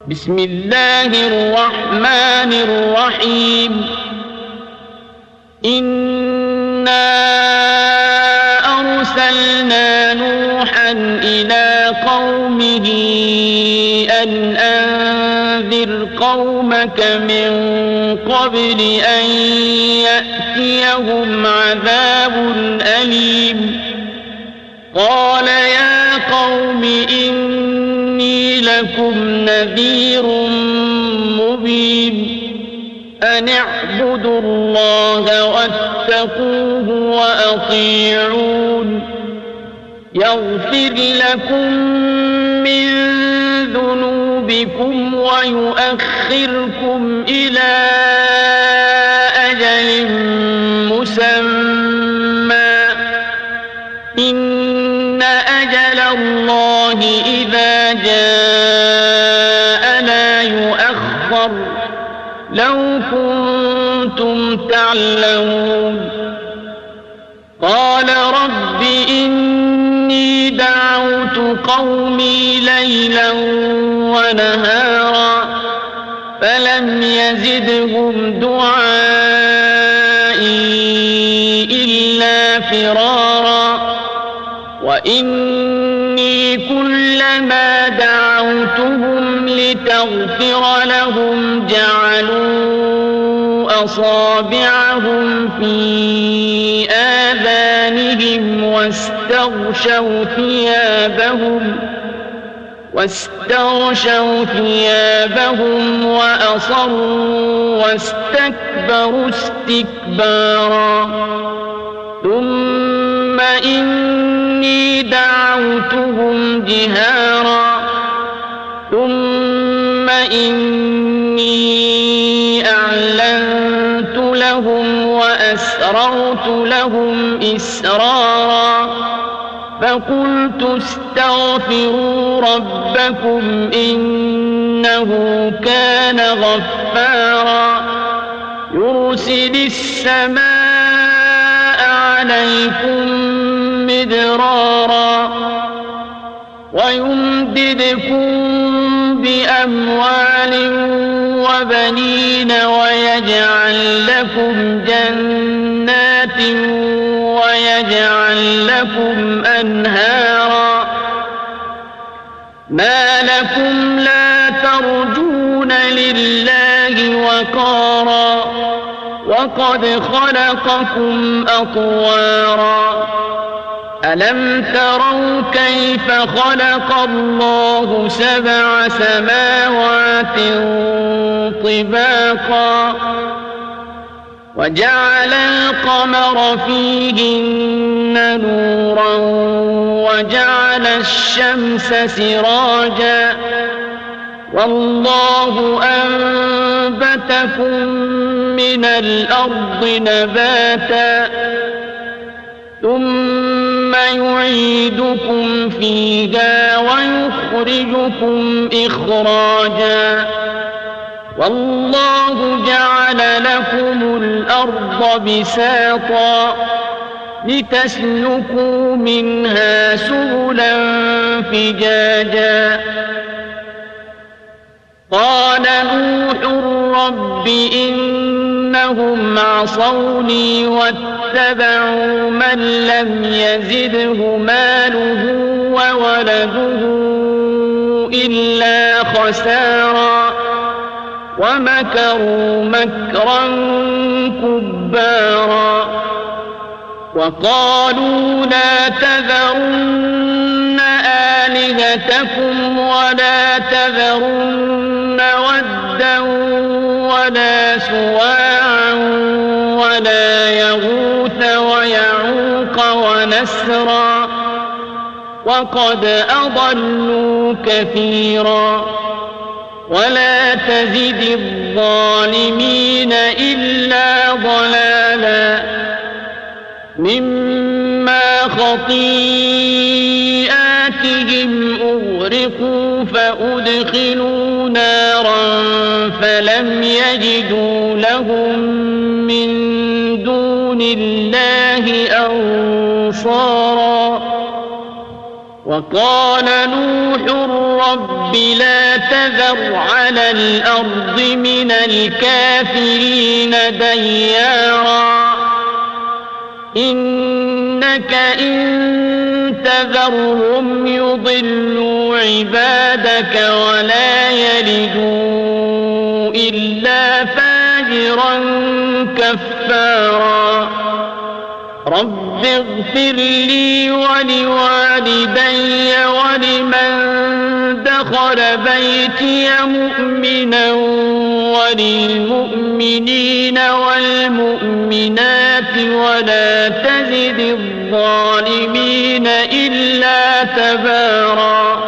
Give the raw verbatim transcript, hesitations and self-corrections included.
بسم الله الرحمن الرحيم إنا أرسلنا نوحا إلى قومه أن أنذر قومك من قبل أن يأتيهم عذاب أليم قال يا قوم إني لكم نذير مبين أن اعبدوا الله واتقوه وأطيعون يغفر لكم من ذنوبكم ويؤخركم إلى أجل مسمى إن أجل الله إذا جاء لا يؤخر لو كنتم تعلمون قال رب إني دعوت قومي ليلا ونهارا فلم يزدهم دعائي إلا فرارا وإني كلما دعوتهم لتغفر لهم جعلوا أصابعهم في آذانهم واستغشوا ثيابهم واستغشوا ثيابهم وأصروا واستكبروا استكبارا ثم إني دعوتهم جهارا ثم إني أعلنت لهم وأسررت لهم إسرارا فقلت استغفروا ربكم إنه كان غفارا يرسل السماء عليكم مدرارا ويمددكم بأموال وبنين ويجعل لكم جنات ويجعل لكم أنهارا ما لكم لا ترجون لله وقارا وقد خلقكم أطوارا ألم تروا كيف خلق الله سبع سماوات طباقا وجعل القمر فيهن نورا وجعل الشمس سراجا والله أنبتكم من الأرض نباتا ثم يعيدكم فيها ويخرجكم إخراجا والله جعل لكم الأرض بساطا لتسلكوا منها سبلا فجاجا قال نوح رب إنهم عصوني واتبعوا من لم يزده ماله وولده إلا خسارا ومكروا مكرا كبارا وقالوا لا تذرن آلهتكم ولا تذرن ودا ولا سواعا ولا يغوث ويعوق ونسرا وقد أضلوا كثيرا ولا تزد الظالمين إلا ضلالا مما خطيئاتهم أغرقوا فأدخلوا نارا فلم يجدوا لهم من دون الله أنصارا وقال نوح رب لا تذر على الأرض من الكافرين ديارا إنك إن تذرهم يضلوا عبادك ولا يلدوا إلا فاجرا كفارا رب اغفر لي ولوالدي ولمن دخل بيتي مؤمنا وللمؤمنين والمؤمنات ولا تزد الظالمين إلا تبارا